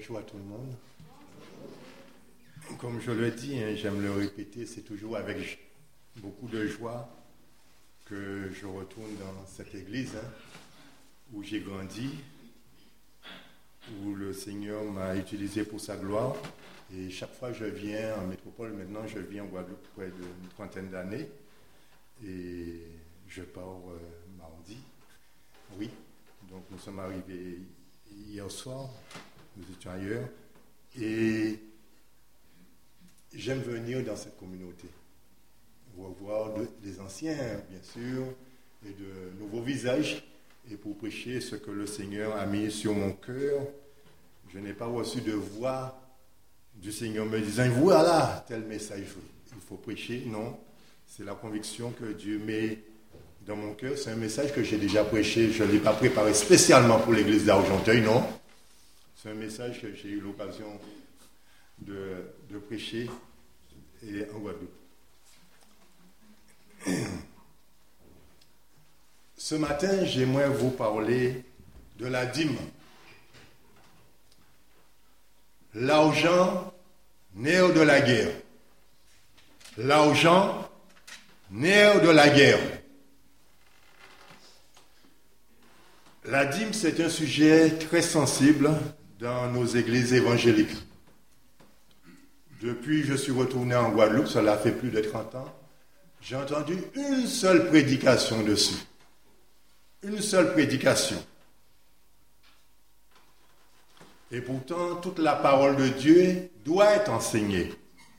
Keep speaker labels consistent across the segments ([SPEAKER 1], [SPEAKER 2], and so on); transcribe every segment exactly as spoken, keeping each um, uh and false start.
[SPEAKER 1] Bonjour à tout le monde. Comme je le dis, hein, j'aime le répéter, c'est toujours avec beaucoup de joie que je retourne dans cette église hein, où j'ai grandi, où le Seigneur m'a utilisé pour sa gloire. Et chaque fois que je viens en métropole, maintenant je vis en Guadeloupe près d'une trentaine d'années. Et je pars euh, mardi. Oui, donc nous sommes arrivés hier soir, nous étions ailleurs. Et j'aime venir dans cette communauté, revoir des anciens, bien sûr, et de nouveaux visages, et pour prêcher ce que le Seigneur a mis sur mon cœur. Je n'ai pas reçu de voix du Seigneur me disant, voilà, tel message, il faut prêcher. Non, c'est la conviction que Dieu met dans mon cœur. C'est un message que j'ai déjà prêché, je ne l'ai pas préparé spécialement pour l'église d'Argenteuil, non. C'est un message que j'ai eu l'occasion de, de prêcher et en Guadeloupe. Ce matin, j'aimerais vous parler de la dîme. L'argent, nerf de la guerre. L'argent, nerf de la guerre. La dîme, c'est un sujet très sensible dans nos églises évangéliques. Depuis que je suis retourné en Guadeloupe, cela fait plus de trente ans, j'ai entendu une seule prédication dessus. Une seule prédication. Et pourtant, toute la parole de Dieu doit être enseignée.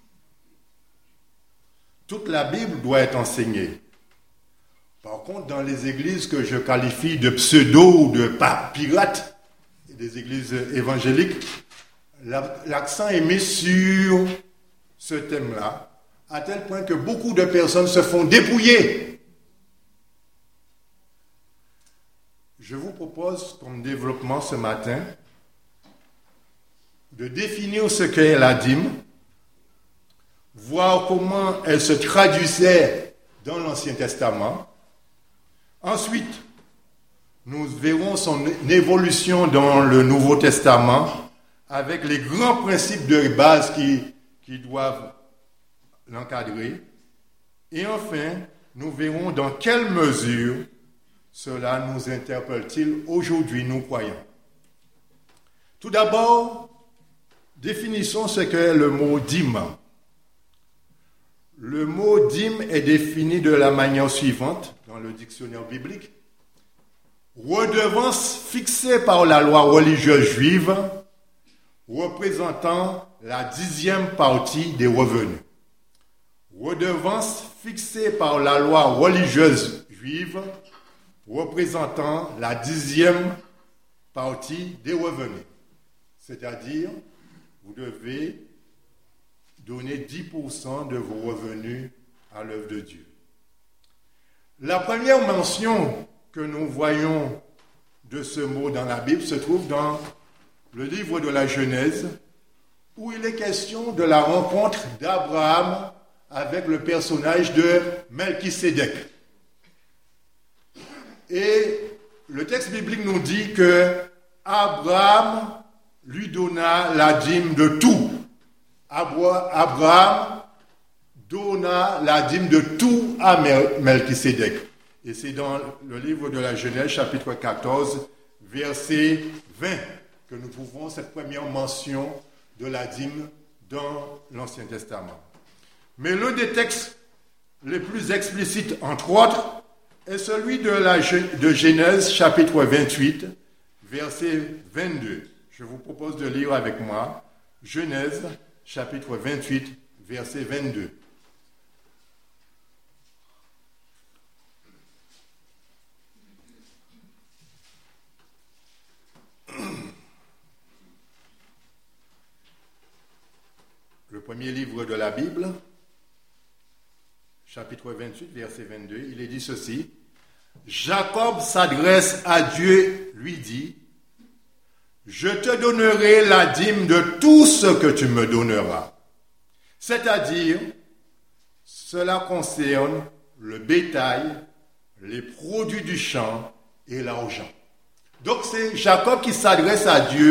[SPEAKER 1] Toute la Bible doit être enseignée. Par contre, dans les églises que je qualifie de pseudo ou de pirates, des églises évangéliques, l'accent est mis sur ce thème-là, à tel point que beaucoup de personnes se font dépouiller. Je vous propose comme développement ce matin de définir ce qu'est la dîme, voir comment elle se traduisait dans l'Ancien Testament. Ensuite, nous verrons son évolution dans le Nouveau Testament avec les grands principes de base qui, qui doivent l'encadrer. Et enfin, nous verrons dans quelle mesure cela nous interpelle-t-il aujourd'hui, nous croyants. Tout d'abord, définissons ce qu'est le mot dîme. Le mot dîme est défini de la manière suivante dans le dictionnaire biblique. Redevance fixée par la loi religieuse juive représentant la dixième partie des revenus. Redevance fixée par la loi religieuse juive représentant la dixième partie des revenus. C'est-à-dire, vous devez donner dix pour cent de vos revenus à l'œuvre de Dieu. La première mention que nous voyons de ce mot dans la Bible se trouve dans le livre de la Genèse, où il est question de la rencontre d'Abraham avec le personnage de Melchisédek. Et le texte biblique nous dit que Abraham lui donna la dîme de tout. Abraham donna la dîme de tout à Melchisédek. Et c'est dans le livre de la Genèse, chapitre quatorze, verset vingt, que nous trouvons cette première mention de la dîme dans l'Ancien Testament. Mais l'un des textes les plus explicites, entre autres, est celui de, la, de Genèse, chapitre vingt-huit, verset vingt-deux. Je vous propose de lire avec moi Genèse, chapitre vingt-huit, verset vingt-deux. Le premier livre de la Bible, chapitre vingt-huit, verset vingt-deux, il est dit ceci. Jacob s'adresse à Dieu, lui dit, « Je te donnerai la dîme de tout ce que tu me donneras. » C'est-à-dire, cela concerne le bétail, les produits du champ et l'argent. Donc c'est Jacob qui s'adresse à Dieu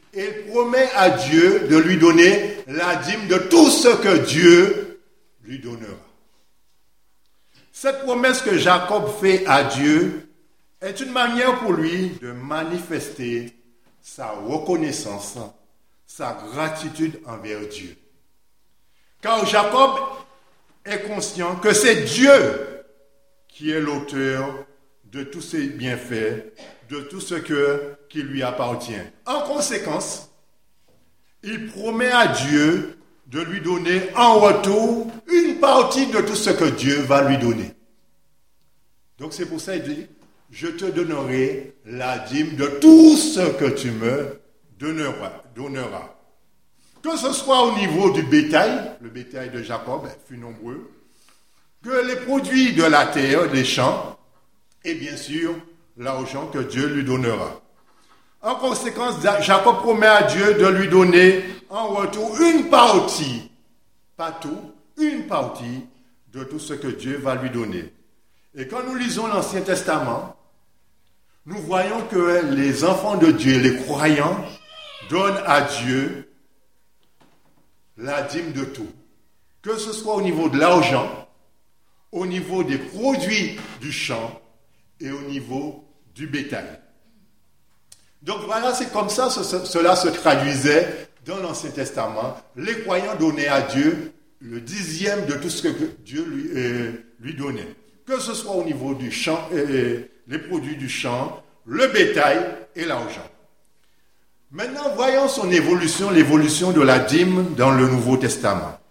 [SPEAKER 1] et il promet à Dieu de lui donner la dîme de tout ce que Dieu lui donnera. Cette promesse que Jacob fait à Dieu est une manière pour lui de manifester sa reconnaissance, sa gratitude envers Dieu. Car Jacob est conscient que c'est Dieu qui est l'auteur de tous ses bienfaits, de tout ce que, qui lui appartient. En conséquence, il promet à Dieu de lui donner en retour une partie de tout ce que Dieu va lui donner. Donc c'est pour ça qu'il dit, je te donnerai la dîme de tout ce que tu me donneras. donneras. Que ce soit au niveau du bétail, le bétail de Jacob fut nombreux, que les produits de la terre, des champs, et bien sûr l'argent que Dieu lui donnera. En conséquence, Jacob promet à Dieu de lui donner en retour une partie, pas tout, une partie de tout ce que Dieu va lui donner. Et quand nous lisons l'Ancien Testament, nous voyons que les enfants de Dieu, les croyants, donnent à Dieu la dîme de tout. Que ce soit au niveau de l'argent, au niveau des produits du champ et au niveau du bétail. Donc voilà, c'est comme ça que cela se traduisait dans l'Ancien Testament. Les croyants donnaient à Dieu le dixième de tout ce que Dieu lui, euh, lui donnait. Que ce soit au niveau du champ, euh, les produits du champ, le bétail et l'argent. Maintenant, voyons son évolution, l'évolution de la dîme dans le Nouveau Testament.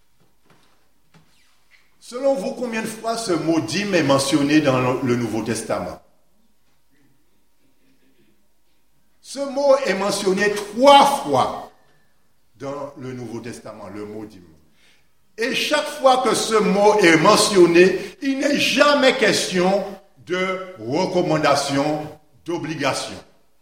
[SPEAKER 1] Selon vous, combien de fois ce mot dîme est mentionné dans le Nouveau Testament? Ce mot est mentionné trois fois dans le Nouveau Testament, le mot dîme. Et chaque fois que ce mot est mentionné, il n'est jamais question de recommandation, d'obligation.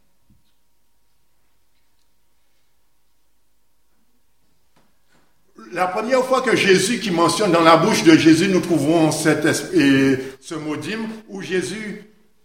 [SPEAKER 1] La première fois que Jésus, qui mentionne dans la bouche de Jésus, nous trouvons cette, et, ce mot dîme, où Jésus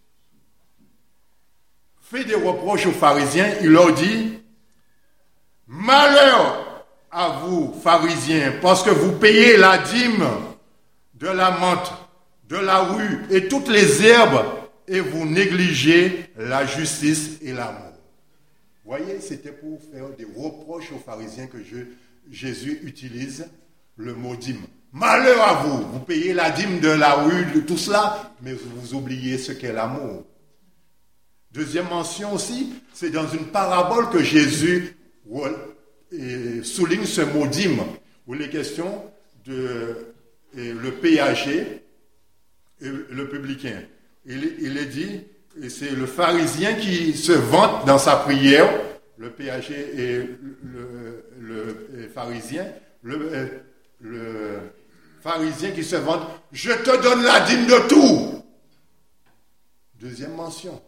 [SPEAKER 1] fait des reproches aux pharisiens, il leur dit, « Malheur à vous, pharisiens, parce que vous payez la dîme de la menthe, de la rue et toutes les herbes, et vous négligez la justice et l'amour. » Vous voyez, c'était pour faire des reproches aux pharisiens que je, Jésus utilise le mot dîme. Malheur à vous, vous payez la dîme de la rue, de tout cela, mais vous oubliez ce qu'est l'amour. Deuxième mention aussi, c'est dans une parabole que Jésus souligne ce mot dîme, où il est question de le péager et le publicain. Il, il est dit, et c'est le pharisien qui se vante dans sa prière, le péager et le, le, le pharisien, le, le pharisien qui se vante, je te donne la dîme de tout. Deuxième mention.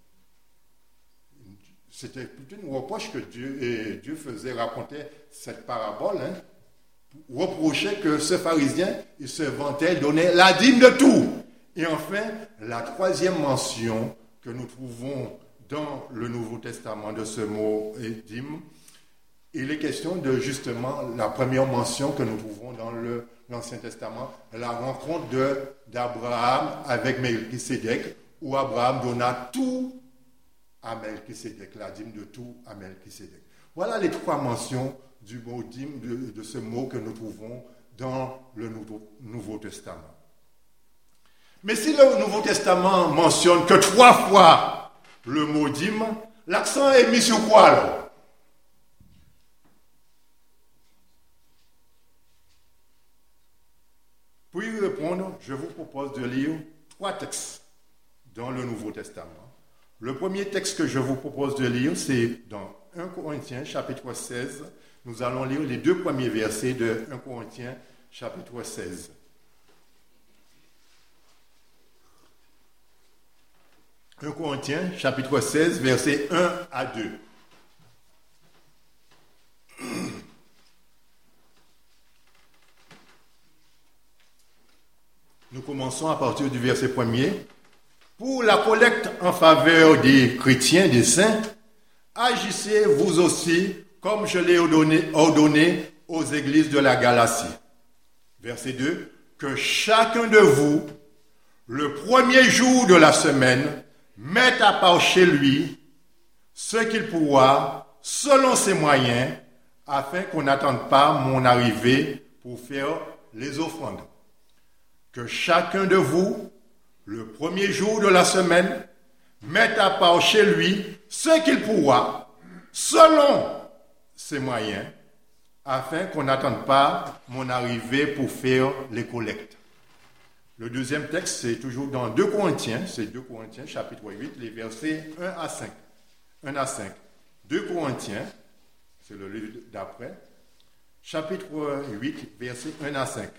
[SPEAKER 1] C'était plutôt une reproche que Dieu, et Dieu faisait raconter cette parabole, hein, reprochait que ce pharisien, il se vantait, il donnait la dîme de tout. Et enfin, la troisième mention que nous trouvons dans le Nouveau Testament de ce mot dîme, il est question de justement la première mention que nous trouvons dans le, l'Ancien Testament, la rencontre de, d'Abraham avec Melchisédek, où Abraham donna tout à Melchisédek, la dîme de tout à Melchisédek. Voilà les trois mentions du mot dîme, de, de ce mot que nous trouvons dans le Nouveau, Nouveau Testament. Mais si le Nouveau Testament mentionne que trois fois le mot dîme, l'accent est mis sur quoi alors? Pour y répondre, je vous propose de lire trois textes dans le Nouveau Testament. Le premier texte que je vous propose de lire, c'est dans un Corinthiens, chapitre seize. Nous allons lire les deux premiers versets de un Corinthiens, chapitre seize. un Corinthiens, chapitre seize, versets un à deux. Nous commençons à partir du verset premier. Pour la collecte en faveur des chrétiens, des saints, agissez vous aussi comme je l'ai ordonné, ordonné aux églises de la Galatie. Verset deux. Que chacun de vous, le premier jour de la semaine, mette à part chez lui ce qu'il pourra, selon ses moyens, afin qu'on n'attende pas mon arrivée pour faire les offrandes. Que chacun de vous, le premier jour de la semaine, mette à part chez lui ce qu'il pourra, selon ses moyens, afin qu'on n'attende pas mon arrivée pour faire les collectes. Le deuxième texte, c'est toujours dans deux Corinthiens, c'est deux Corinthiens, chapitre huit, les versets un à cinq. un à cinq. deux Corinthiens, c'est le livre d'après, chapitre huit, versets un à cinq.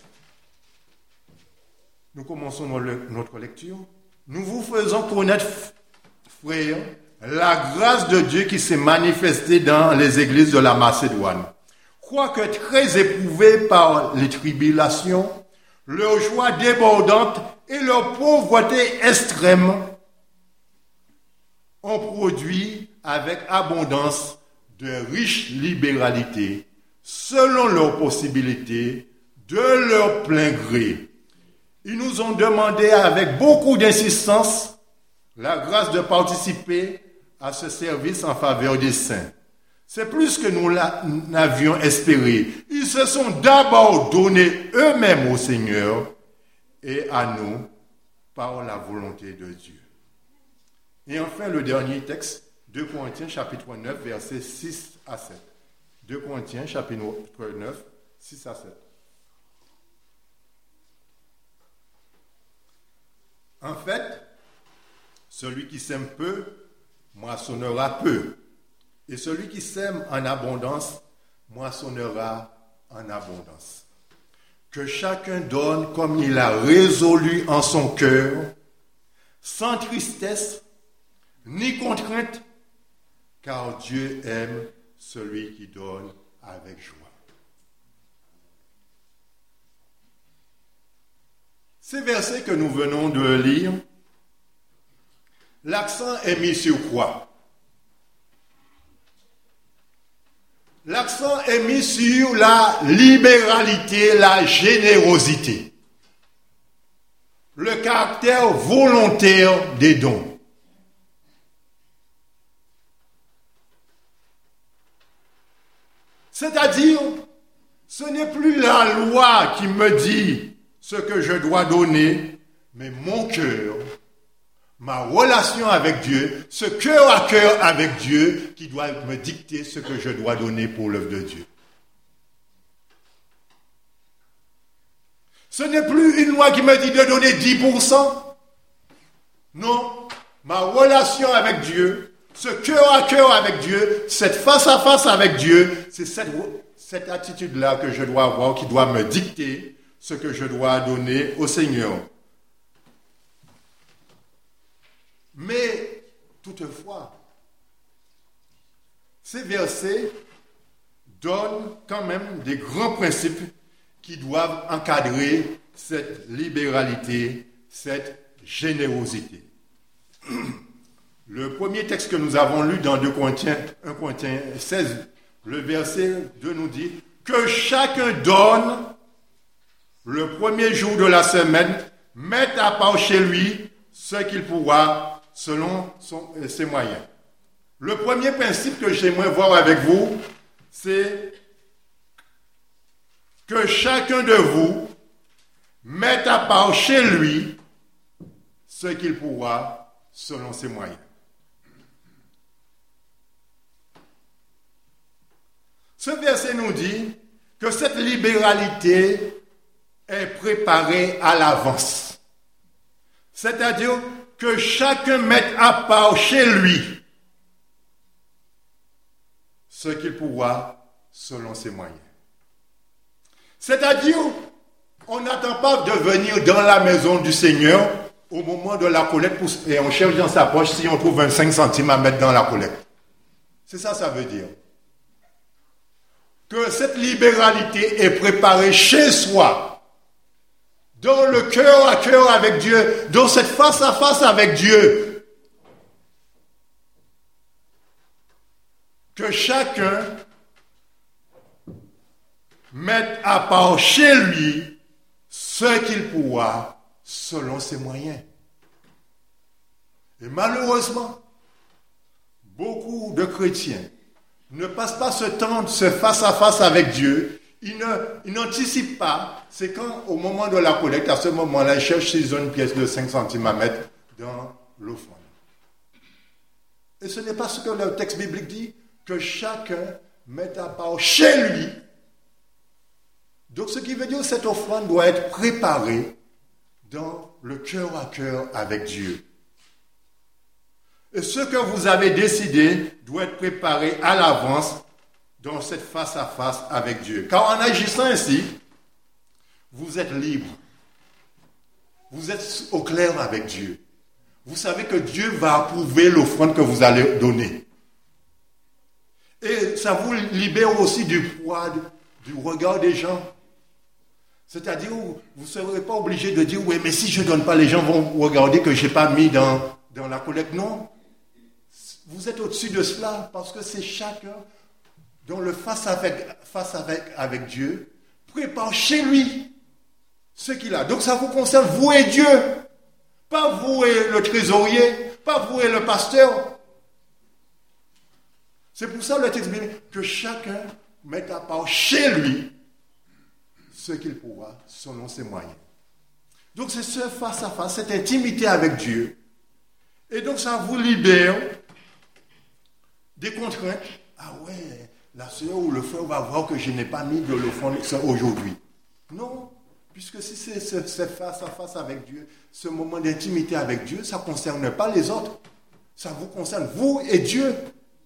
[SPEAKER 1] Nous commençons notre lecture. Nous vous faisons connaître, frères, la grâce de Dieu qui s'est manifestée dans les églises de la Macédoine. Quoique très éprouvés par les tribulations, leur joie débordante et leur pauvreté extrême ont produit avec abondance de riches libéralités, selon leurs possibilités, de leur plein gré. Ils nous ont demandé avec beaucoup d'insistance la grâce de participer à ce service en faveur des saints. C'est plus que nous l'avions espéré. Ils se sont d'abord donnés eux-mêmes au Seigneur et à nous par la volonté de Dieu. Et enfin, le dernier texte, deux Corinthiens chapitre neuf, versets six à sept. deux Corinthiens chapitre neuf, six à sept. En fait, celui qui sème peu, moissonnera peu. Et celui qui sème en abondance, moissonnera en abondance. Que chacun donne comme il a résolu en son cœur, sans tristesse, ni contrainte, car Dieu aime celui qui donne avec joie. Ces versets que nous venons de lire, l'accent est mis sur quoi? L'accent est mis sur la libéralité, la générosité, le caractère volontaire des dons. C'est-à-dire, ce n'est plus la loi qui me dit ce que je dois donner, mais mon cœur, ma relation avec Dieu, ce cœur à cœur avec Dieu qui doit me dicter ce que je dois donner pour l'œuvre de Dieu. Ce n'est plus une loi qui me dit de donner dix pour cent. Non, ma relation avec Dieu, ce cœur à cœur avec Dieu, cette face à face avec Dieu, c'est cette, cette attitude-là que je dois avoir qui doit me dicter ce que je dois donner au Seigneur. Mais, toutefois, ces versets donnent quand même des grands principes qui doivent encadrer cette libéralité, cette générosité. Le premier texte que nous avons lu dans deux Corinthiens, un Corinthiens seize, le verset deux nous dit « Que chacun donne le premier jour de la semaine, mette à part chez lui ce qu'il pourra selon son, ses moyens. » Le premier principe que j'aimerais voir avec vous, c'est que chacun de vous mette à part chez lui ce qu'il pourra selon ses moyens. Ce verset nous dit que cette libéralité est préparée à l'avance. C'est-à-dire que chacun mette à part chez lui ce qu'il pourra selon ses moyens. C'est-à-dire, on n'attend pas de venir dans la maison du Seigneur au moment de la collecte et on cherche dans sa poche si on trouve vingt-cinq centimes à mettre dans la collecte. C'est ça, ça veut dire. Que cette libéralité est préparée chez soi, dans le cœur à cœur avec Dieu, dans cette face à face avec Dieu. que chacun mette à part chez lui ce qu'il pourra selon ses moyens. Et malheureusement, beaucoup de chrétiens ne passent pas ce temps de se face à face avec Dieu. Ils, ne, ils n'anticipent pas. C'est quand, au moment de la collecte, à ce moment-là, ils cherchent s'ils ont une pièce de cinq centimes à mettre dans l'offrande. Et ce n'est pas ce que le texte biblique dit, que chacun mette à part chez lui. Donc, ce qui veut dire que cette offrande doit être préparée dans le cœur à cœur avec Dieu. Et ce que vous avez décidé doit être préparé à l'avance dans cette face-à-face avec Dieu. Car en agissant ainsi, vous êtes libre. Vous êtes au clair avec Dieu. Vous savez que Dieu va approuver l'offrande que vous allez donner. Et ça vous libère aussi du poids, du regard des gens. C'est-à-dire, vous ne serez pas obligé de dire, oui, mais si je ne donne pas, les gens vont regarder que je n'ai pas mis dans, dans la collecte. Non. Vous êtes au-dessus de cela parce que c'est chacun dans le face avec, face avec, avec Dieu prépare chez lui ce qu'il a. Donc ça vous concerne, vous et Dieu. Pas vous et le trésorier, pas vous et le pasteur. C'est pour ça le texte dit que chacun mette à part chez lui ce qu'il pourra selon ses moyens. Donc c'est ce face à face, cette intimité avec Dieu. Et donc ça vous libère des contraintes. Ah ouais, la sœur ou le frère va voir que je n'ai pas mis de l'offrande aujourd'hui. Non, puisque si c'est ce face à face avec Dieu, ce moment d'intimité avec Dieu, ça ne concerne pas les autres. Ça vous concerne, vous et Dieu.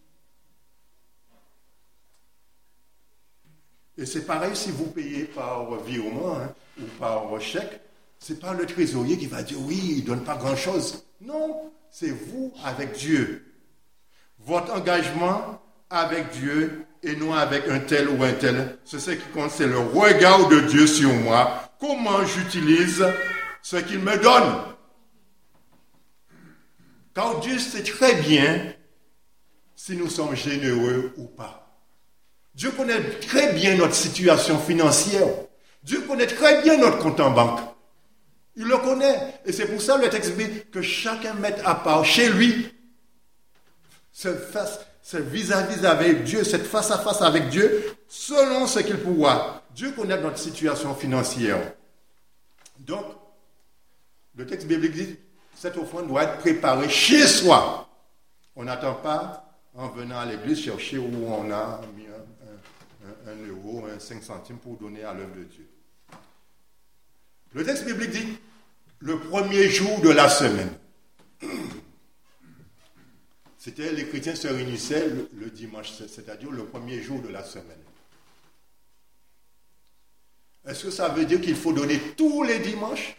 [SPEAKER 1] Et c'est pareil si vous payez par virement hein, ou par chèque. Ce n'est pas le trésorier qui va dire oui, il ne donne pas grand-chose. Non, c'est vous avec Dieu. Votre engagement avec Dieu et non avec un tel ou un tel. C'est ce qui compte, c'est le regard de Dieu sur moi. Comment j'utilise ce qu'il me donne. Car Dieu sait très bien si nous sommes généreux ou pas. Dieu connaît très bien notre situation financière. Dieu connaît très bien notre compte en banque. Il le connaît. Et c'est pour ça le texte dit que chacun mette à part chez lui ce face, ce vis-à-vis avec Dieu, cette face-à-face avec Dieu, selon ce qu'il pourra. Dieu connaît notre situation financière. Donc, le texte biblique dit cette offrande doit être préparée chez soi. On n'attend pas en venant à l'église chercher où on a mis un, un, un euro, un cinq centimes pour donner à l'œuvre de Dieu. Le texte biblique dit le premier jour de la semaine. C'était les chrétiens se réunissaient le, le dimanche, c'est-à-dire le premier jour de la semaine. Est-ce que ça veut dire qu'il faut donner tous les dimanches?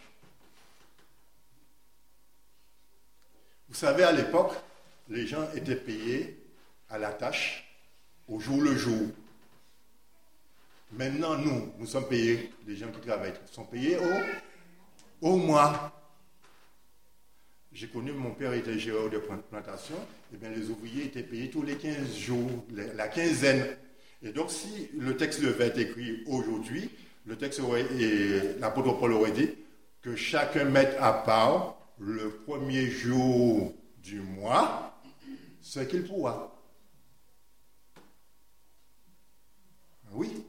[SPEAKER 1] Vous savez, à l'époque, les gens étaient payés à la tâche, au jour le jour. Maintenant, nous, nous sommes payés, les gens qui travaillent, sont payés au, au mois. J'ai connu, mon père était gérant de plantation, et bien les ouvriers étaient payés tous les quinze jours, la quinzaine. Et donc, si le texte devait être écrit aujourd'hui, le texte aurait, et l'apôtre Paul aurait dit que chacun mette à part le premier jour du mois ce qu'il pourra. Oui.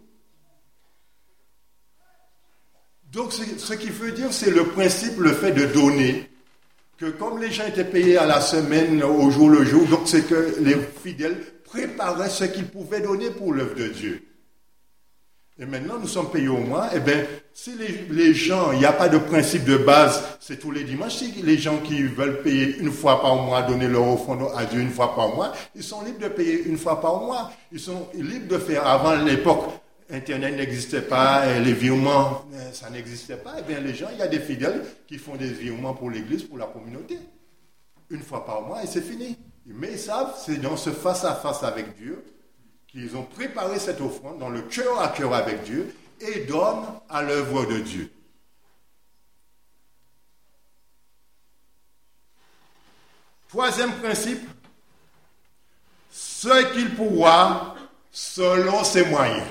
[SPEAKER 1] Donc, ce qui veut dire, c'est le principe, le fait de donner. Que comme les gens étaient payés à la semaine, au jour le jour, donc c'est que les fidèles préparaient ce qu'ils pouvaient donner pour l'œuvre de Dieu. Et maintenant, nous sommes payés au mois. Eh bien, si les, les gens, il n'y a pas de principe de base, c'est tous les dimanches. Si les gens qui veulent payer une fois par mois, donner leur offrande à Dieu une fois par mois, ils sont libres de payer une fois par mois. Ils sont libres de faire. Avant l'époque, Internet n'existait pas, les virements, ça n'existait pas. Eh bien, les gens, il y a des fidèles qui font des virements pour l'église, pour la communauté. Une fois par mois, et c'est fini. Mais ils savent, c'est dans ce face-à-face avec Dieu qu'ils ont préparé cette offrande dans le cœur à cœur avec Dieu et donnent à l'œuvre de Dieu. Troisième principe, ce qu'il pourra selon ses moyens.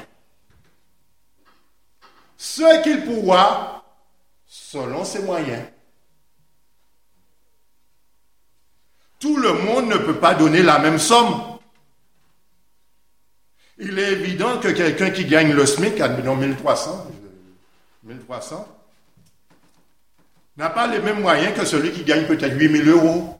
[SPEAKER 1] Ce qu'il pourra selon ses moyens. Tout le monde ne peut pas donner la même somme. Il est évident que quelqu'un qui gagne le SMIC, admettons mille trois cents, mille trois cents, n'a pas les mêmes moyens que celui qui gagne peut-être huit mille euros.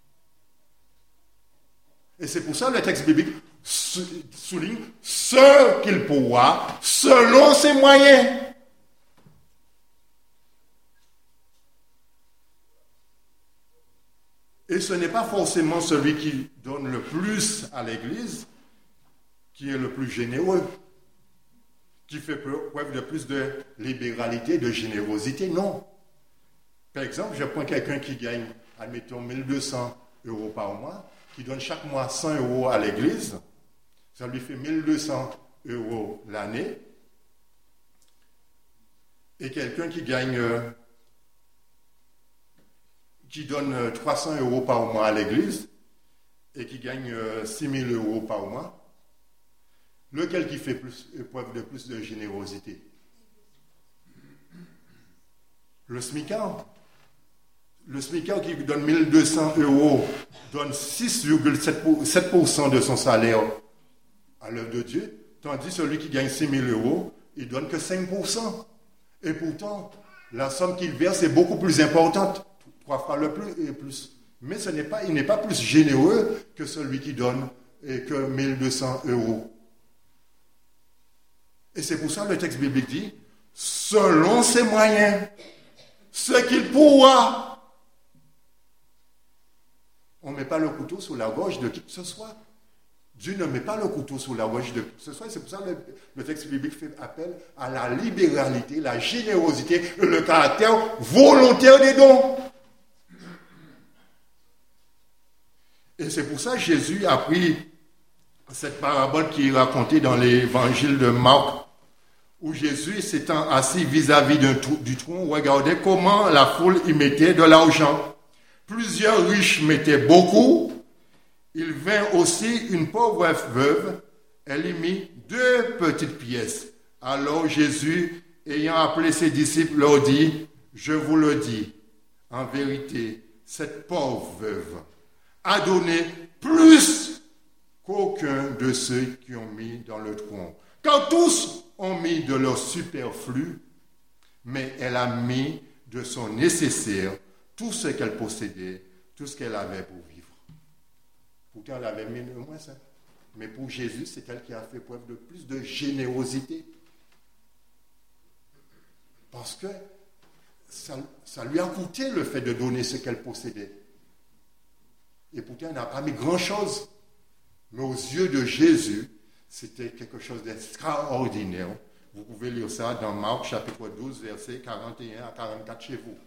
[SPEAKER 1] Et c'est pour ça que le texte biblique souligne ce qu'il pourra selon ses moyens. Et ce n'est pas forcément celui qui donne le plus à l'Église qui est le plus généreux, qui fait preuve de plus de libéralité, de générosité. Non. Par exemple, je prends quelqu'un qui gagne, admettons, mille deux cents euros par mois, qui donne chaque mois cent euros à l'Église. Ça lui fait mille deux cents euros l'année. Et quelqu'un qui gagne... Euh, qui donne trois cents euros par mois à l'Église et qui gagne six mille euros par mois, lequel qui fait plus, preuve de plus de générosité? Le smicard. Le smicard qui donne mille deux cents euros donne six virgule sept pour cent de son salaire à l'œuvre de Dieu, tandis que celui qui gagne six mille euros, il donne que cinq pour cent. Et pourtant, la somme qu'il verse est beaucoup plus importante. Trois fois le plus et plus. Mais ce n'est pas, il n'est pas plus généreux que celui qui donne et que mille deux cents euros. Et c'est pour ça que le texte biblique dit, selon ses moyens, ce qu'il pourra. On ne met pas le couteau sous la gorge de qui que ce soit. Dieu ne met pas le couteau sous la gorge de qui que ce soit. Et c'est pour ça que le, le texte biblique fait appel à la libéralité, la générosité, le caractère volontaire des dons. Et c'est pour ça que Jésus a pris cette parabole qui est racontée dans l'évangile de Marc, où Jésus, s'étant assis vis-à-vis d'un trou, du tronc, regardait comment la foule y mettait de l'argent. Plusieurs riches mettaient beaucoup. Il vint aussi une pauvre veuve, elle y mit deux petites pièces. Alors Jésus, ayant appelé ses disciples, leur dit, je vous le dis, en vérité, cette pauvre veuve a donné plus qu'aucun de ceux qui ont mis dans le tronc. Car tous ont mis de leur superflu, mais elle a mis de son nécessaire tout ce qu'elle possédait, tout ce qu'elle avait pour vivre. Pourtant, elle avait mis le moins ça. Mais pour Jésus, c'est elle qui a fait preuve de plus de générosité. Parce que ça, ça lui a coûté le fait de donner ce qu'elle possédait. Et pourtant, elle n'a pas mis grand-chose. Mais aux yeux de Jésus, c'était quelque chose d'extraordinaire. Vous pouvez lire ça dans Marc, chapitre douze, versets quarante et un à quarante-quatre chez vous.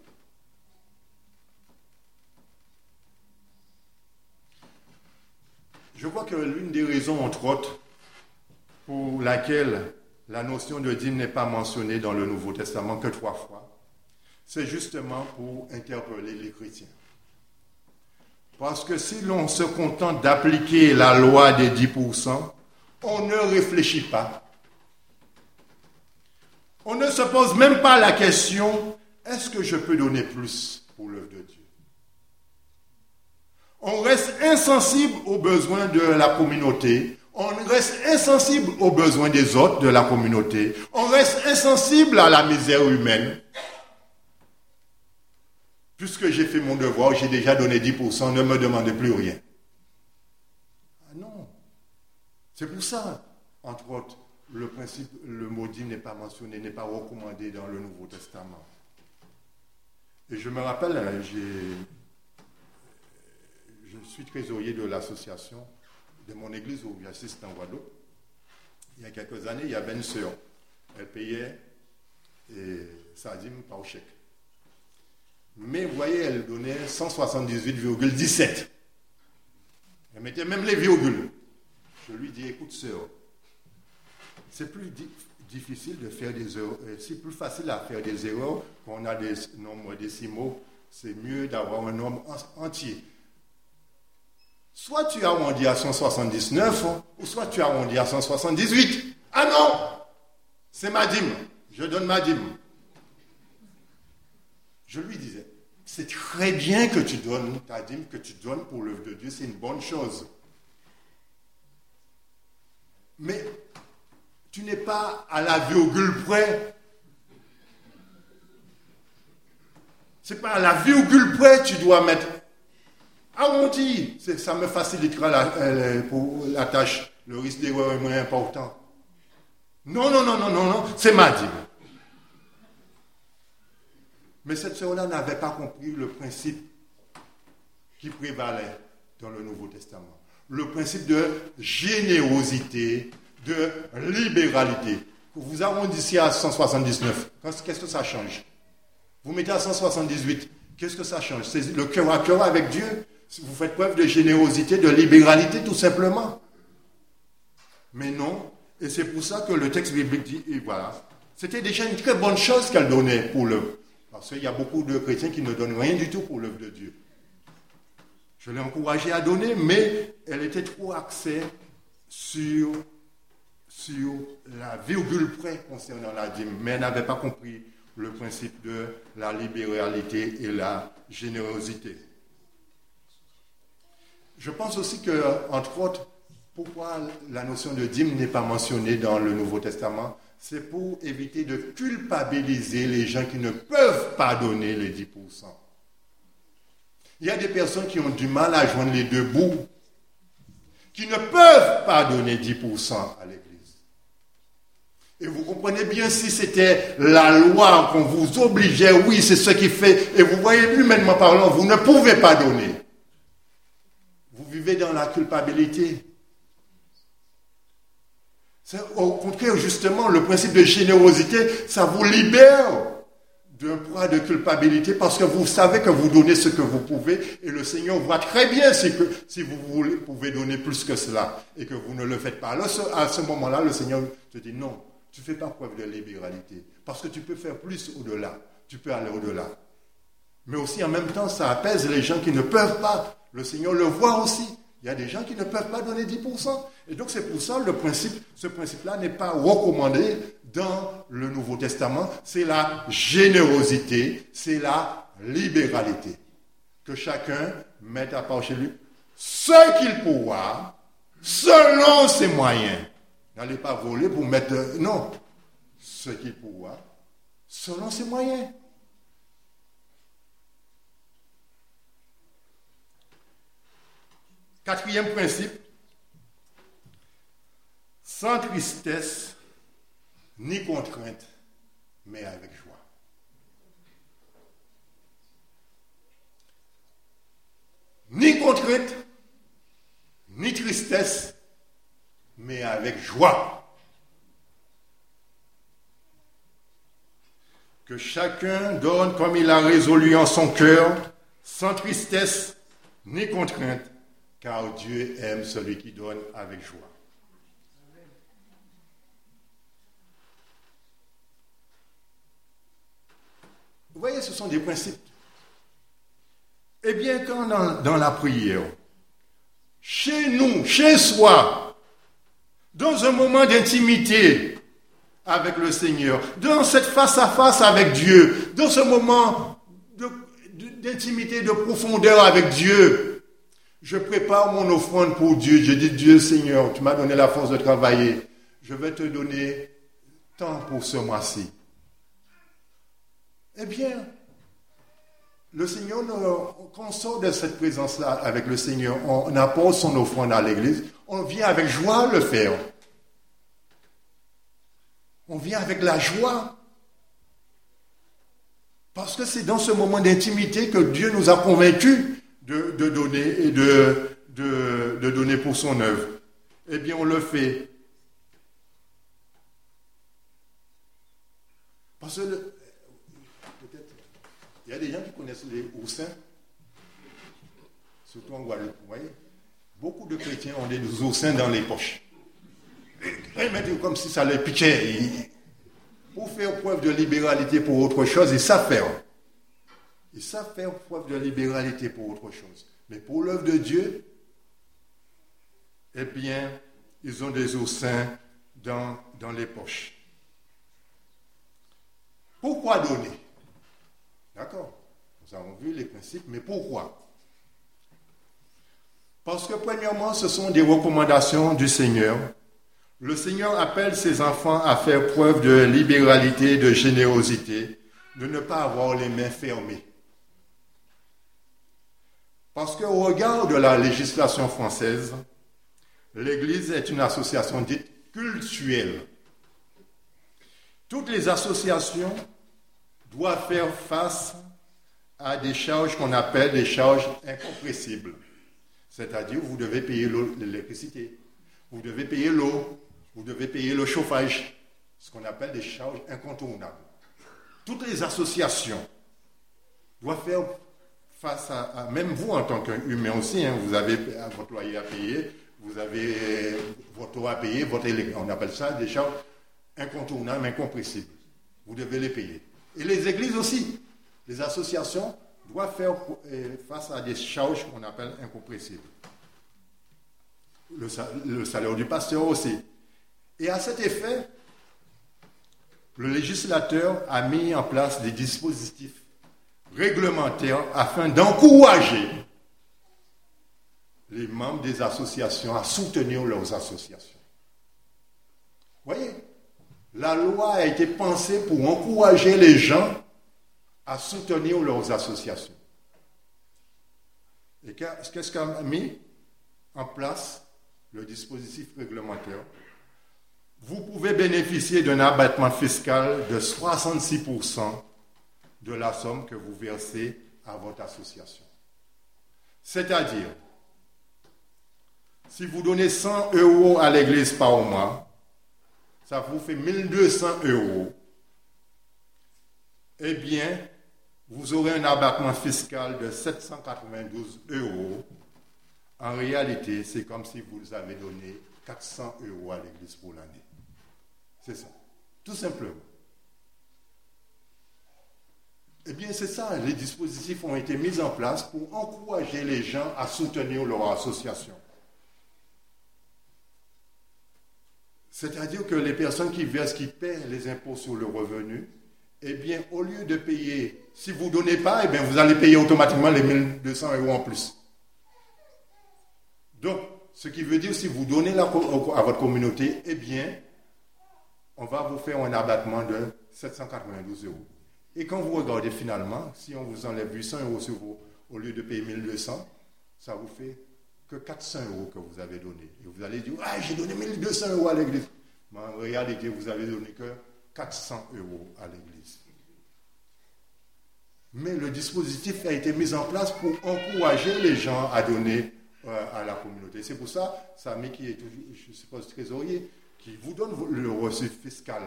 [SPEAKER 1] Je vois que l'une des raisons, entre autres, pour laquelle la notion de dîme n'est pas mentionnée dans le Nouveau Testament que trois fois, c'est justement pour interpeller les chrétiens. Parce que si l'on se contente d'appliquer la loi des dix pour cent, on ne réfléchit pas. On ne se pose même pas la question, est-ce que je peux donner plus pour l'œuvre de Dieu? On reste insensible aux besoins de la communauté. On reste insensible aux besoins des autres de la communauté. On reste insensible à la misère humaine. Puisque j'ai fait mon devoir, j'ai déjà donné dix pour cent, ne me demandez plus rien. Ah non. C'est pour ça, entre autres, le principe, le maudit n'est pas mentionné, n'est pas recommandé dans le Nouveau Testament. Et je me rappelle, j'ai, je suis trésorier de l'association de mon église où j'assiste en Guadeloupe. Il y a quelques années, il y avait une sœur. Elle payait et, sa dîme par chèque. Mais vous voyez, elle donnait cent soixante-dix-huit virgule dix-sept. Elle mettait même les virgules. Je lui dis, écoute sœur, c'est plus di- difficile de faire des erreurs, c'est plus facile à faire des erreurs quand on a des nombres décimaux, c'est mieux d'avoir un nombre entier. soit tu arrondis à cent soixante-dix-neuf, ou soit tu arrondis à cent soixante-dix-huit. Ah non, c'est ma dîme, je donne ma dîme. Je lui disais, c'est très bien que tu donnes ta dîme, que tu donnes pour l'œuvre de Dieu, c'est une bonne chose. Mais tu n'es pas à la virgule près. C'est pas à la virgule près tu dois mettre. Arrondi, ça me facilitera la, euh, pour la tâche. Le risque d'erreur est moins important. Non, non, non, non, non, non, c'est ma dîme. Mais cette sœur-là n'avait pas compris le principe qui prévalait dans le Nouveau Testament. Le principe de générosité, de libéralité. Vous arrondissiez à cent soixante-dix-neuf, qu'est-ce que ça change? Vous mettez à cent soixante-dix-huit, qu'est-ce que ça change? C'est le cœur à cœur avec Dieu. Vous faites preuve de générosité, de libéralité, tout simplement. Mais non, et c'est pour ça que le texte biblique dit, et voilà, c'était déjà une très bonne chose qu'elle donnait pour l'œuvre. Parce qu'il y a beaucoup de chrétiens qui ne donnent rien du tout pour l'œuvre de Dieu. Je l'ai encouragée à donner, mais elle était trop axée sur, sur la virgule près concernant la dîme. Mais elle n'avait pas compris le principe de la libéralité et la générosité. Je pense aussi que, entre autres, pourquoi la notion de dîme n'est pas mentionnée dans le Nouveau Testament, c'est pour éviter de culpabiliser les gens qui ne peuvent pas donner les dix pour cent. Il y a des personnes qui ont du mal à joindre les deux bouts, qui ne peuvent pas donner dix pour cent à l'Église. Et vous comprenez bien, si c'était la loi qu'on vous obligeait, oui, c'est ce qui fait, et vous voyez, humainement parlant, vous ne pouvez pas donner. Vous vivez dans la culpabilité. C'est, au contraire, justement, le principe de générosité, ça vous libère d'un poids de culpabilité parce que vous savez que vous donnez ce que vous pouvez et le Seigneur voit très bien si, que, si vous voulez, pouvez donner plus que cela et que vous ne le faites pas. Alors, à ce moment-là, le Seigneur te dit non, tu ne fais pas preuve de libéralité parce que tu peux faire plus au-delà, tu peux aller au-delà. Mais aussi, en même temps, ça apaise les gens qui ne peuvent pas. Le Seigneur le voit aussi. Il y a des gens qui ne peuvent pas donner dix pour cent. Et donc, c'est pour ça que le principe, ce principe-là n'est pas recommandé dans le Nouveau Testament. C'est la générosité, c'est la libéralité. Que chacun mette à part chez lui ce qu'il pourra, selon ses moyens. N'allez pas voler pour mettre... Non. Ce qu'il pourra, selon ses moyens. Quatrième principe, sans tristesse ni contrainte, mais avec joie. Ni contrainte, ni tristesse, mais avec joie. Que chacun donne comme il a résolu en son cœur, sans tristesse ni contrainte, car Dieu aime celui qui donne avec joie. Vous voyez, ce sont des principes. Eh bien, quand dans, dans la prière, chez nous, chez soi, dans un moment d'intimité avec le Seigneur, dans cette face-à-face avec Dieu, dans ce moment de, de, d'intimité, de profondeur avec Dieu, je prépare mon offrande pour Dieu. Je dis, Dieu Seigneur, tu m'as donné la force de travailler. Je vais te donner tant pour ce mois-ci. Eh bien, le Seigneur, quand on sort de cette présence-là avec le Seigneur, on apporte son offrande à l'Église, on vient avec joie le faire. On vient avec la joie. Parce que c'est dans ce moment d'intimité que Dieu nous a convaincus De, de donner et de, de, de donner pour son œuvre. Eh bien, on le fait. Parce que, le, peut-être, il y a des gens qui connaissent les oursins, surtout en Guadeloupe, vous voyez. Beaucoup de chrétiens ont des oursins dans les poches. Ils mettent comme si ça les piquait. Pour faire preuve de libéralité pour autre chose, ils savent faire. Ils savent faire preuve de libéralité pour autre chose. Mais pour l'œuvre de Dieu, eh bien, ils ont des oursins dans, dans les poches. Pourquoi donner? D'accord, nous avons vu les principes, mais pourquoi? Parce que premièrement, ce sont des recommandations du Seigneur. Le Seigneur appelle ses enfants à faire preuve de libéralité, de générosité, de ne pas avoir les mains fermées. Parce qu'au regard de la législation française, l'Église est une association dite cultuelle. Toutes les associations doivent faire face à des charges qu'on appelle des charges incompressibles. C'est-à-dire, vous devez payer l'électricité, vous devez payer l'eau, vous devez payer le chauffage, ce qu'on appelle des charges incontournables. Toutes les associations doivent faire face à, à même vous en tant qu'humain aussi, hein, vous avez votre loyer à payer, vous avez votre eau à payer, votre électricité, on appelle ça des charges incontournables, incompressibles. Vous devez les payer. Et les églises aussi, les associations doivent faire face à des charges qu'on appelle incompressibles. Le, le salaire du pasteur aussi. Et à cet effet, le législateur a mis en place des dispositifs réglementaires afin d'encourager les membres des associations à soutenir leurs associations. Vous voyez, la loi a été pensée pour encourager les gens à soutenir leurs associations. Et qu'est-ce qu'a mis en place le dispositif réglementaire? Vous pouvez bénéficier d'un abattement fiscal de soixante-six pour cent de la somme que vous versez à votre association. C'est-à-dire, si vous donnez cent euros à l'église par mois, ça vous fait mille deux cents euros. Eh bien, vous aurez un abattement fiscal de sept cent quatre-vingt-douze euros. En réalité, c'est comme si vous avez donné quatre cents euros à l'église pour l'année. C'est ça, tout simplement. Eh bien, c'est ça, les dispositifs ont été mis en place pour encourager les gens à soutenir leur association. C'est-à-dire que les personnes qui versent, qui paient les impôts sur le revenu, eh bien, au lieu de payer, si vous ne donnez pas, eh bien, vous allez payer automatiquement les mille deux cents euros en plus. Donc, ce qui veut dire, si vous donnez la, à votre communauté, eh bien, on va vous faire un abattement de sept cent quatre-vingt-douze euros. Et quand vous regardez finalement, si on vous enlève huit cents euros sur vous, au lieu de payer mille deux cents, ça vous fait que quatre cents euros que vous avez donné. Et vous allez dire, ah, j'ai donné mille deux cents euros à l'église. Mais en réalité, vous avez donné que quatre cents euros à l'église. Mais le dispositif a été mis en place pour encourager les gens à donner euh, à la communauté. C'est pour ça, Samy, qui est toujours, je suppose, trésorier, qui vous donne le reçu fiscal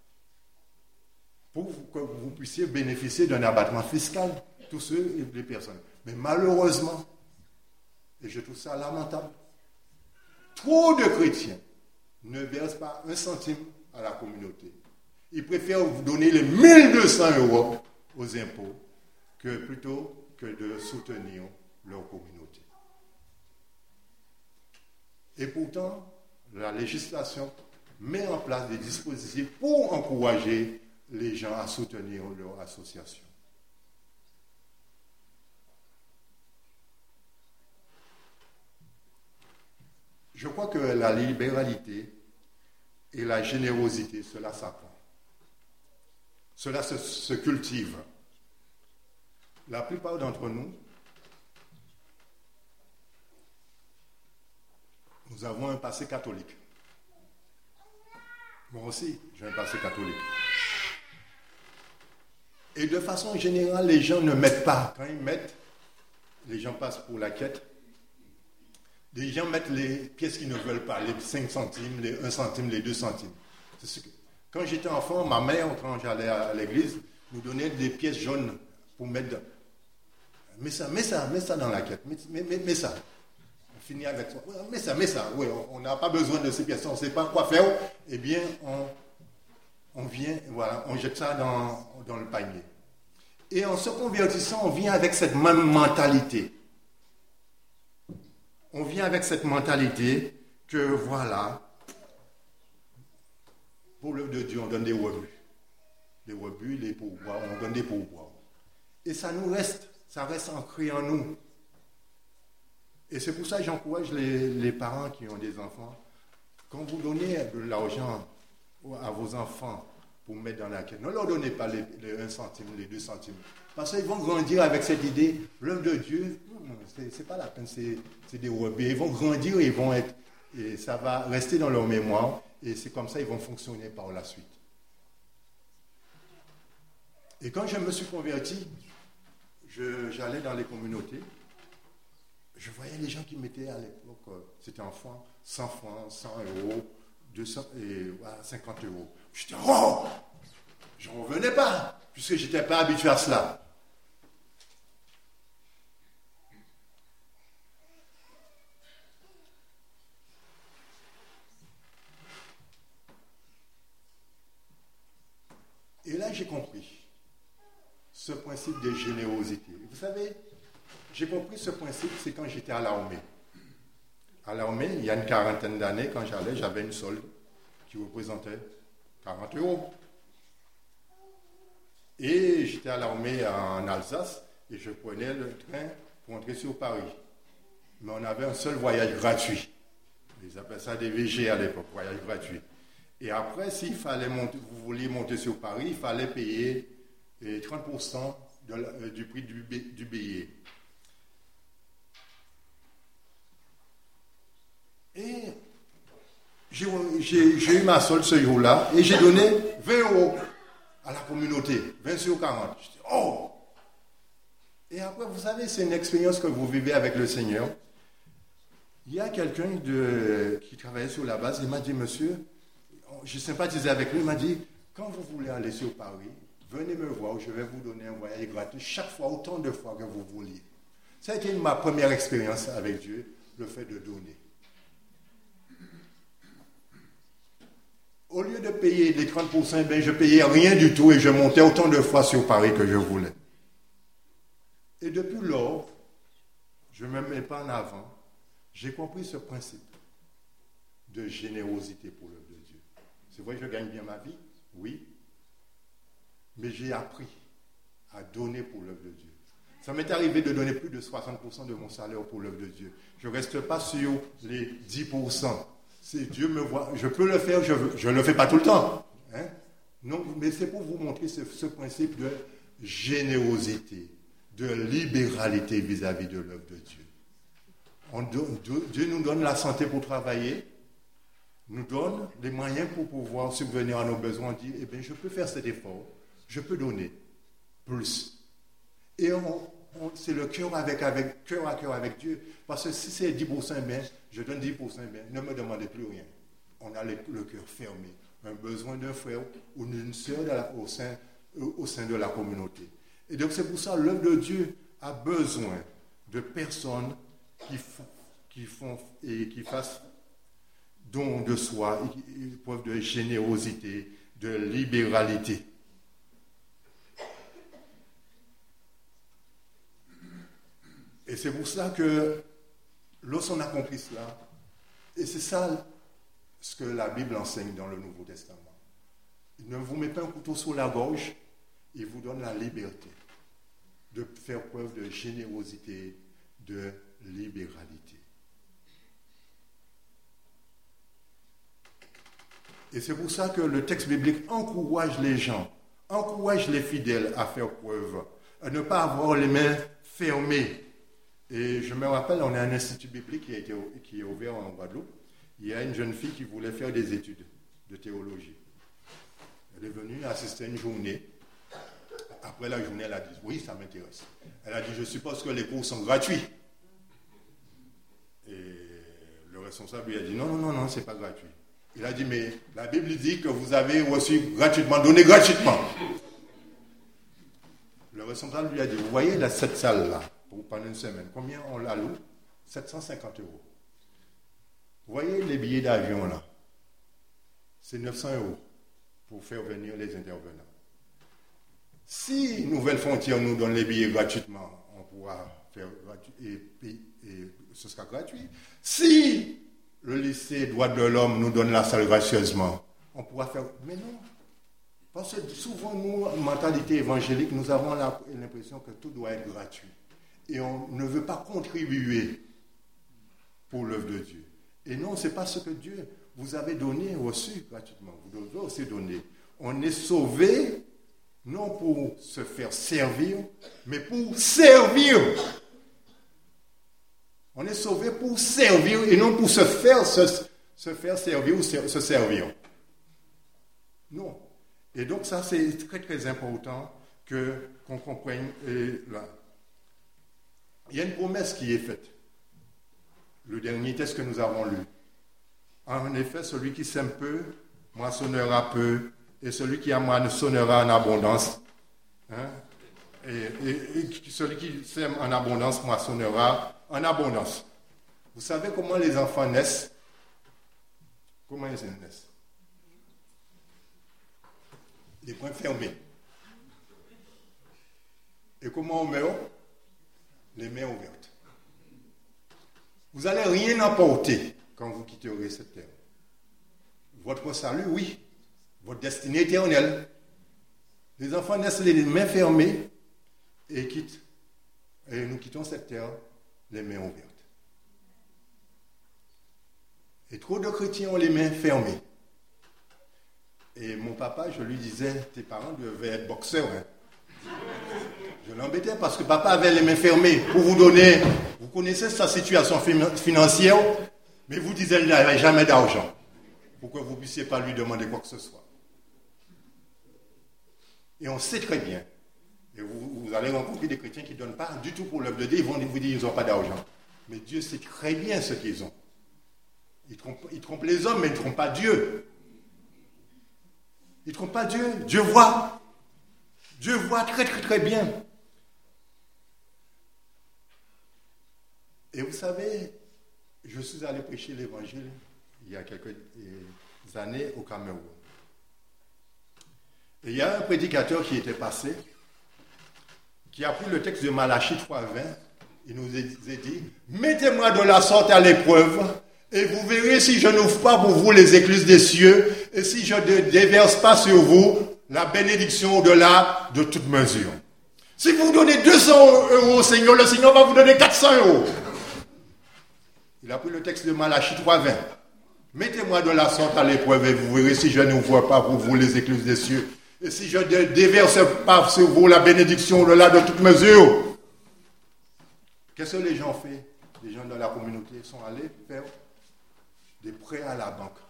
[SPEAKER 1] pour que vous puissiez bénéficier d'un abattement fiscal, tous ceux et les personnes. Mais malheureusement, et je trouve ça lamentable, trop de chrétiens ne versent pas un centime à la communauté. Ils préfèrent vous donner les mille deux cents euros aux impôts que plutôt que de soutenir leur communauté. Et pourtant, la législation met en place des dispositifs pour encourager les gens à soutenir leur association. Je crois que la libéralité et la générosité, cela s'apprend. Cela se, se cultive. La plupart d'entre nous, nous avons un passé catholique. Moi aussi, j'ai un passé catholique. Et de façon générale, les gens ne mettent pas. Quand ils mettent, les gens passent pour la quête. Les gens mettent les pièces qu'ils ne veulent pas, les cinq centimes, les un centime, les deux centimes. C'est ce que... Quand j'étais enfant, ma mère, quand j'allais à l'église, nous donnait des pièces jaunes pour mettre... Mets ça, mets ça, mets ça dans la quête, mets, mets, mets ça. On finit avec ça. Mets ça, mets ça. Oui, on n'a pas besoin de ces pièces, on ne sait pas quoi faire. Eh bien, on, on vient, voilà, on jette ça dans, dans le panier. Et en se convertissant, on vient avec cette même mentalité. On vient avec cette mentalité que voilà, pour l'œuvre de Dieu, on donne des rebuts. Des rebuts, les pourboires, on donne des pourboires. Et ça nous reste, ça reste ancré en nous. Et c'est pour ça que j'encourage les, les parents qui ont des enfants. Quand vous donnez de l'argent à vos enfants pour mettre dans la caisse, ne leur donnez pas les, les un centime, les deux centimes. Parce qu'ils vont grandir avec cette idée, l'œuvre de Dieu, c'est, c'est pas la peine, c'est, c'est des rebelles. Ils vont grandir et ils vont être, et ça va rester dans leur mémoire, et c'est comme ça qu'ils vont fonctionner par la suite. Et quand je me suis converti, je, j'allais dans les communautés, je voyais les gens qui mettaient à l'époque, c'était en francs, cent francs, cent euros, deux cents et voilà, cinquante euros. Je disais, oh, je n'en revenais pas, puisque je n'étais pas habitué à cela. Et là, j'ai compris ce principe de générosité. Vous savez, j'ai compris ce principe, c'est quand j'étais à l'armée. À l'armée, il y a une quarantaine d'années, quand j'allais, j'avais une solde qui représentait quarante euros. Et j'étais à l'armée en Alsace et je prenais le train pour entrer sur Paris. Mais on avait un seul voyage gratuit. Ils appelaient ça des V G à l'époque, voyage gratuit. Et après, s'il fallait monter, vous vouliez monter sur Paris, il fallait payer trente pour cent de la, du prix du, du billet. Et j'ai, j'ai, j'ai eu ma solde ce jour-là et j'ai donné vingt euros à la communauté, vingt sur quarante. Je dis, oh! Et après, vous savez, c'est une expérience que vous vivez avec le Seigneur. Il y a quelqu'un de, qui travaillait sur la base, il m'a dit, monsieur, je sympathisais avec lui, il m'a dit, quand vous voulez aller sur Paris, venez me voir, je vais vous donner un voyage gratuit chaque fois, autant de fois que vous vouliez. Ça a été ma première expérience avec Dieu, le fait de donner. Au lieu de payer les trente pour cent, ben, je payais rien du tout et je montais autant de fois sur Paris que je voulais. Et depuis lors, je ne me mets pas en avant, j'ai compris ce principe de générosité pour l'œuvre de Dieu. C'est vrai que je gagne bien ma vie, oui, mais j'ai appris à donner pour l'œuvre de Dieu. Ça m'est arrivé de donner plus de soixante pour cent de mon salaire pour l'œuvre de Dieu. Je ne reste pas sur les dix pour cent. Si Dieu me voit, je peux le faire, je ne le fais pas tout le temps. Hein? Non, mais c'est pour vous montrer ce, ce principe de générosité, de libéralité vis-à-vis de l'œuvre de Dieu. On, Dieu nous donne la santé pour travailler, nous donne les moyens pour pouvoir subvenir à nos besoins. On dit, eh bien, je peux faire cet effort, je peux donner plus. Et on, on, c'est le cœur avec, avec, cœur à cœur avec Dieu. Parce que si c'est dix pour cent, bien, je donne dix pour cent, bien, ne me demandez plus rien. On a le, le cœur fermé. Un besoin d'un frère ou d'une sœur au sein, au sein de la communauté. Et donc c'est pour ça que l'œuvre de Dieu a besoin de personnes qui font, qui font et qui fassent don de soi, preuve de générosité, de libéralité. Et c'est pour ça que lorsqu'on a compris cela, et c'est ça ce que la Bible enseigne dans le Nouveau Testament. Il ne vous met pas un couteau sur la gorge, il vous donne la liberté de faire preuve de générosité, de libéralité. Et c'est pour ça que le texte biblique encourage les gens, encourage les fidèles à faire preuve, à ne pas avoir les mains fermées. Et je me rappelle, on a un institut biblique qui, a été, qui est ouvert en Guadeloupe. Il y a une jeune fille qui voulait faire des études de théologie. Elle est venue assister à une journée. Après la journée, elle a dit, oui, ça m'intéresse. Elle a dit, je suppose que les cours sont gratuits. Et le responsable lui a dit, non, non, non, non, c'est pas gratuit. Il a dit, mais la Bible dit que vous avez reçu gratuitement, donné gratuitement. Le responsable lui a dit, vous voyez là, cette salle-là, pour pendant une semaine, combien on la loue? sept cent cinquante euros. Vous voyez les billets d'avion là? C'est neuf cents euros pour faire venir les intervenants. Si Nouvelle Frontière nous donne les billets gratuitement, on pourra faire gratuit et, et, et ce sera gratuit. Si le lycée droit de l'homme nous donne la salle gracieusement. On pourra faire... Mais non. Parce que souvent, nous, en mentalité évangélique, nous avons l'impression que tout doit être gratuit. Et on ne veut pas contribuer pour l'œuvre de Dieu. Et non, ce n'est pas ce que Dieu vous avez donné, reçu gratuitement. Vous devez aussi donner. On est sauvé, non pour se faire servir, mais pour servir. On est sauvé pour servir et non pour se faire, se, se faire servir ou se, se servir. Non. Et donc ça, c'est très très important que, qu'on comprenne euh, là. Il y a une promesse qui est faite. Le dernier texte que nous avons lu. En effet, celui qui sème peu, moissonnera peu, et celui qui moissonnera en abondance. Hein? Et, et, et celui qui sème en abondance, moissonnera en abondance. Vous savez comment les enfants naissent? Comment ils naissent? Les poings fermés. Et comment on meurt? Les mains ouvertes. Vous n'allez rien emporter quand vous quitterez cette terre. Votre salut, oui. Votre destinée éternelle. Les enfants naissent les mains fermées et quittent. Et nous quittons cette terre les mains ouvertes. Et trop de chrétiens ont les mains fermées. Et mon papa, je lui disais, tes parents devaient être boxeurs. Hein. Je l'embêtais parce que papa avait les mains fermées pour vous donner, vous connaissez sa situation financière, mais vous disiez qu'il n'avait jamais d'argent pour que vous ne puissiez pas lui demander quoi que ce soit. Et on sait très bien, et vous, vous allez rencontrer des chrétiens qui ne donnent pas du tout pour l'œuvre de Dieu, ils vont vous dire qu'ils n'ont pas d'argent. Mais Dieu sait très bien ce qu'ils ont. Ils trompent, ils trompent les hommes, mais ils ne trompent pas Dieu. Ils ne trompent pas Dieu. Dieu voit. Dieu voit très très très bien. Et vous savez, je suis allé prêcher l'évangile il y a quelques années au Cameroun. Et il y a un prédicateur qui était passé, qui a pris le texte de Malachie trois vingt, il nous a dit, mettez-moi de la sorte à l'épreuve, et vous verrez si je n'ouvre pas pour vous les écluses des cieux, et si je ne déverse pas sur vous la bénédiction au-delà de toute mesure. Si vous donnez deux cents euros au Seigneur, le Seigneur va vous donner quatre cents euros. Il a pris le texte de Malachie trois vingt. Mettez-moi de la sorte à l'épreuve et vous verrez si je n'ouvre pas pour vous les écluses des cieux. Et si je ne déverse pas sur vous la bénédiction au-delà de toute mesure. Qu'est-ce que les gens font? Les gens dans la communauté sont allés faire des prêts à la banque.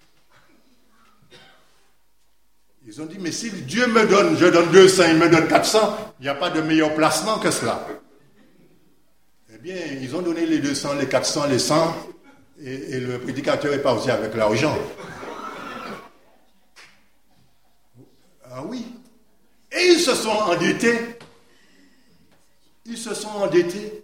[SPEAKER 1] Ils ont dit, mais si Dieu me donne, je donne deux cents, il me donne quatre cents, il n'y a pas de meilleur placement que cela. Eh bien, ils ont donné les deux cents, les quatre cents, les cent, et, et le prédicateur est parti avec l'argent. Ah oui. Et ils se sont endettés. Ils se sont endettés.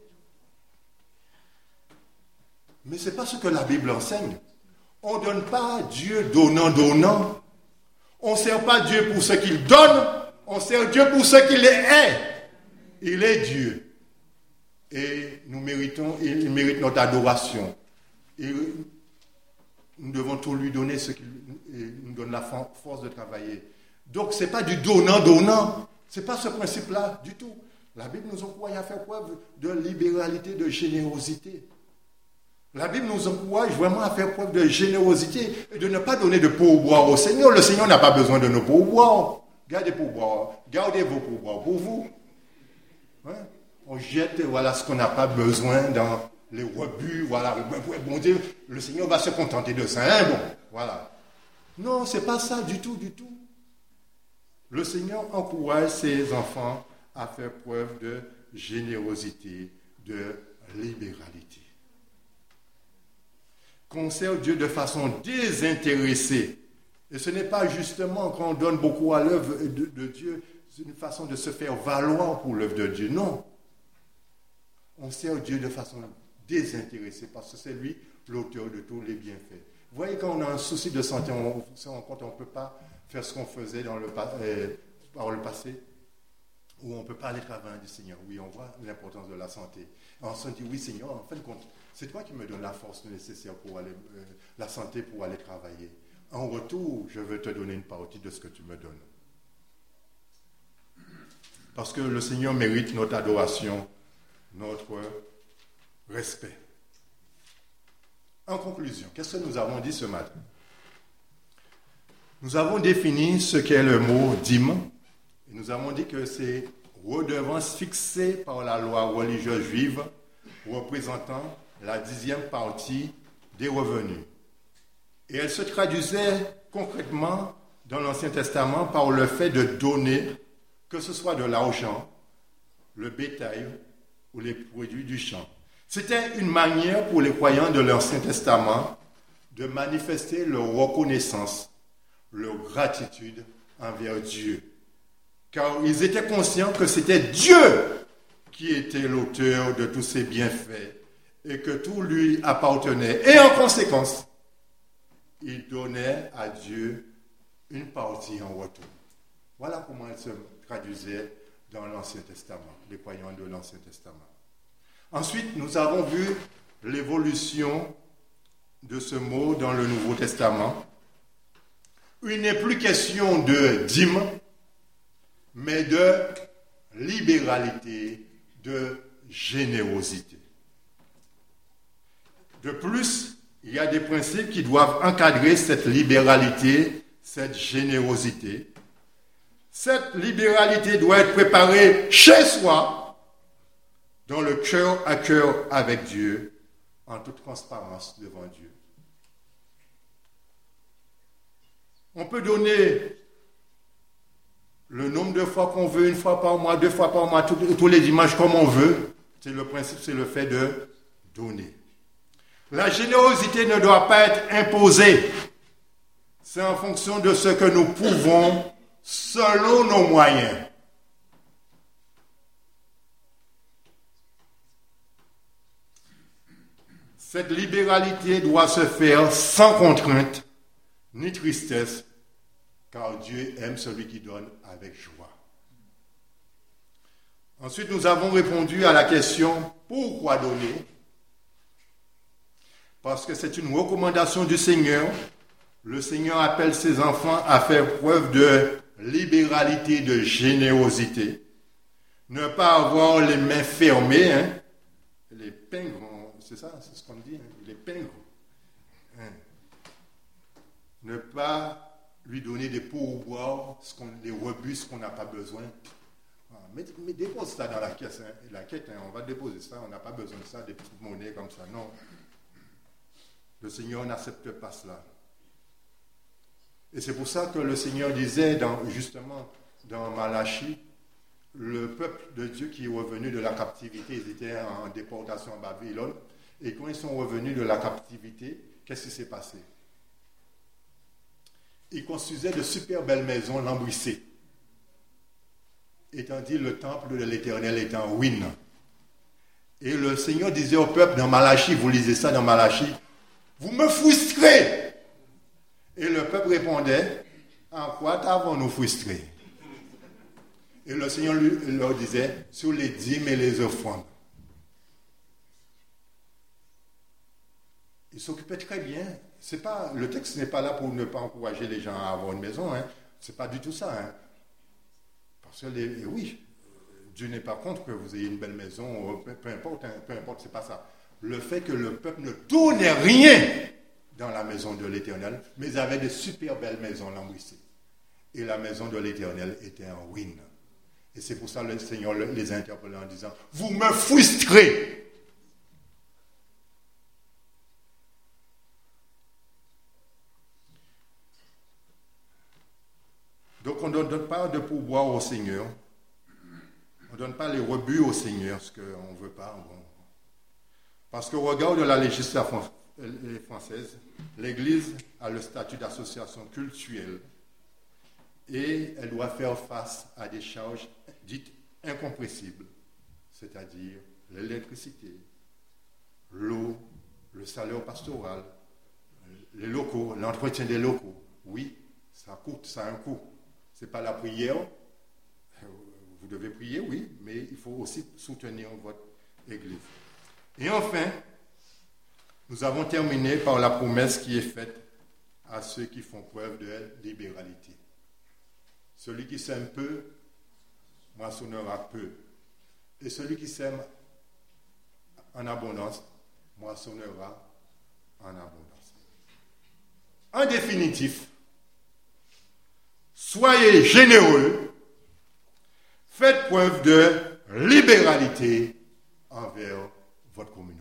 [SPEAKER 1] Mais ce n'est pas ce que la Bible enseigne. On ne donne pas à Dieu donnant, donnant. On ne sert pas Dieu pour ce qu'il donne, on sert Dieu pour ce qu'il est. Il est Dieu. Et nous méritons, il mérite notre adoration. Et nous devons tout lui donner, ce qui nous donne la force de travailler. Donc ce n'est pas du donnant-donnant. Ce n'est pas ce principe-là du tout. La Bible nous encourage à faire preuve de libéralité, de générosité. La Bible nous encourage vraiment à faire preuve de générosité et de ne pas donner de pourboire au Seigneur. Le Seigneur n'a pas besoin de nos pourboires. Gardez pourboires. Gardez vos pourboires pour vous. Hein? On jette voilà, ce qu'on n'a pas besoin dans les rebuts. Voilà. Bon Dieu, le Seigneur va se contenter de ça. Hein? Bon, voilà. Non, ce n'est pas ça du tout, du tout. Le Seigneur encourage ses enfants à faire preuve de générosité, de libéralité. Qu'on sert Dieu de façon désintéressée. Et ce n'est pas justement quand on donne beaucoup à l'œuvre de, de Dieu, c'est une façon de se faire valoir pour l'œuvre de Dieu. Non. On sert Dieu de façon désintéressée parce que c'est lui l'auteur de tous les bienfaits. Vous voyez, quand on a un souci de santé, on se rend compte qu'on ne peut pas faire ce qu'on faisait dans le, euh, par le passé. où on ne peut pas aller travailler, du Seigneur. Oui, on voit l'importance de la santé. Et on se dit, oui Seigneur, en fin de compte, c'est toi qui me donnes la force nécessaire pour aller, euh, la santé pour aller travailler. En retour, je veux te donner une partie de ce que tu me donnes. Parce que le Seigneur mérite notre adoration, notre respect. En conclusion, qu'est-ce que nous avons dit ce matin? Nous avons défini ce qu'est le mot dîme, et nous avons dit que c'est redevance fixée par la loi religieuse juive représentant la dixième partie des revenus. Et elle se traduisait concrètement dans l'Ancien Testament par le fait de donner, que ce soit de l'argent, le bétail ou les produits du champ. C'était une manière pour les croyants de l'Ancien Testament de manifester leur reconnaissance, leur gratitude envers Dieu. Car ils étaient conscients que c'était Dieu qui était l'auteur de tous ces bienfaits et que tout lui appartenait. Et en conséquence, ils donnaient à Dieu une partie en retour. Voilà comment elle se traduisait dans l'Ancien Testament, les croyants de l'Ancien Testament. Ensuite, nous avons vu l'évolution de ce mot dans le Nouveau Testament. Il n'est plus question de dîme, mais de libéralité, de générosité. De plus, il y a des principes qui doivent encadrer cette libéralité, cette générosité. Cette libéralité doit être préparée chez soi, dans le cœur à cœur avec Dieu, en toute transparence devant Dieu. On peut donner le nombre de fois qu'on veut, une fois par mois, deux fois par mois, tous, tous les dimanches comme on veut. C'est le principe, c'est le fait de donner. La générosité ne doit pas être imposée. C'est en fonction de ce que nous pouvons selon nos moyens. Cette libéralité doit se faire sans contrainte ni tristesse, car Dieu aime celui qui donne avec joie. Ensuite, nous avons répondu à la question « Pourquoi donner ?» Parce que c'est une recommandation du Seigneur. Le Seigneur appelle ses enfants à faire preuve de libéralité, de générosité. Ne pas avoir les mains fermées, hein. Les pingres, c'est ça, c'est ce qu'on dit, hein, les pingres. Hein. Ne pas lui donner des pourboires, ce qu'on, des rebuts, ce qu'on n'a pas besoin. Mais, mais dépose ça dans la caisse. Hein. La quête, hein, on va déposer ça, on n'a pas besoin de ça, des petites monnaies comme ça. Non. Le Seigneur n'accepte pas cela. Et c'est pour ça que le Seigneur disait, dans, justement, dans Malachie, le peuple de Dieu qui est revenu de la captivité, ils étaient en déportation à Babylone, et quand ils sont revenus de la captivité, qu'est-ce qui s'est passé? Ils construisaient de super belles maisons lambrissées. Étant dit, le temple de l'Éternel est en ruine. Et le Seigneur disait au peuple dans Malachie, vous lisez ça dans Malachie, vous me frustrez. Et le peuple répondait, en quoi t'avons-nous frustrés? Et le Seigneur lui, leur disait, sur les dîmes et les offrandes. Il s'occupait très bien. C'est pas, le texte n'est pas là pour ne pas encourager les gens à avoir une maison. Hein. C'est pas du tout ça. Hein. Parce que, les, oui, Dieu n'est pas contre que vous ayez une belle maison, peu, peu importe, hein, peu importe, c'est pas ça. Le fait que le peuple ne donnait rien dans la maison de l'Éternel, mais ils avaient de super belles maisons lambrissées. Et la maison de l'Éternel était en ruine. Et c'est pour ça que le Seigneur les a interpellés en disant, vous me frustrez. Donc on ne donne pas de pourboire au Seigneur. On ne donne pas les rebuts au Seigneur, ce qu'on ne veut pas. Bon. Parce qu'au regard de la législation française, l'Église a le statut d'association cultuelle et elle doit faire face à des charges dites incompressibles, c'est-à-dire l'électricité, l'eau, le salaire pastoral, les locaux, l'entretien des locaux. Oui, ça coûte, ça a un coût. Ce n'est pas la prière. vous devez prier, oui, mais il faut aussi soutenir votre Église. Et enfin, nous avons terminé par la promesse qui est faite à ceux qui font preuve de libéralité. Celui qui sème peu, moissonnera peu. Et celui qui sème en abondance, moissonnera en abondance. En définitif, soyez généreux, faites preuve de libéralité envers votre communauté.